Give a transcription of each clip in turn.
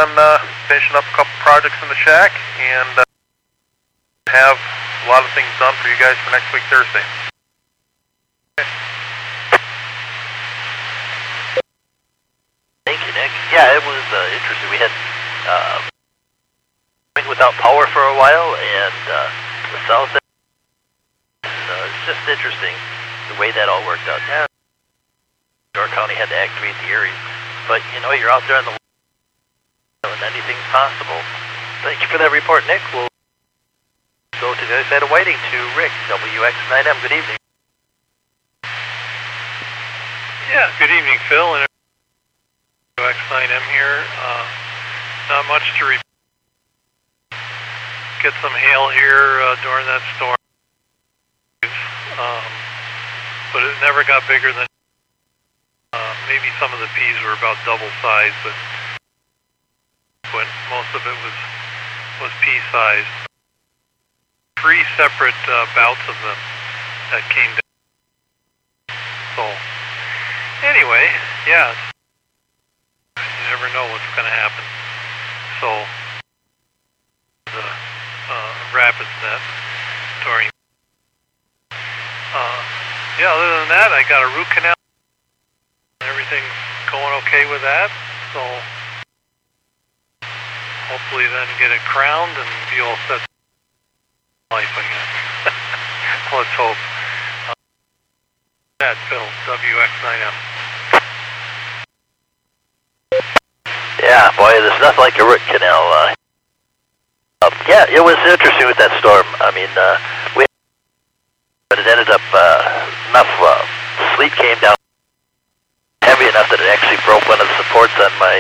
on finishing up a couple projects in the shack and have a lot of things done for you guys for next week, Thursday. Thank you, Nick. Yeah, it was interesting. We had been without power for a while, and the south end, it's just interesting the way that all worked out. Yeah, York County had to activate the Erie, but you know, you're out there in the and anything's possible. Thank you for that report, Nick. We'll go to the other side of Whiting to Rick, WX9M. Good evening. Yeah, good evening, Phil. And WX9M here. Not much to report. Get some hail here during that storm. But it never got bigger than maybe some of the peas were about double size, but most of it was pea size. 3 separate bouts of them that came down. So anyway, yeah, you never know what's going to happen. So the rapids net during. Yeah, other than that, I got a root canal. Everything's going okay with that. So hopefully then get it crowned and be all set for life again. Let's hope. That Phil, WX9M. Yeah, boy, there's nothing like a root canal. Yeah, it was interesting with that storm. I mean, but it ended up enough sleet came down heavy enough that it actually broke one of the supports on my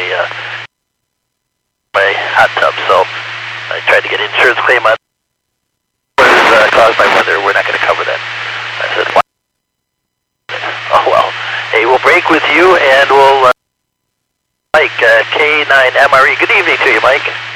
my hot tub. So I tried to get an insurance claim on it. Caused by weather. We're not going to cover that. I said, why? Oh well. Hey, we'll break with you and we'll Mike K9MRE. Good evening to you, Mike.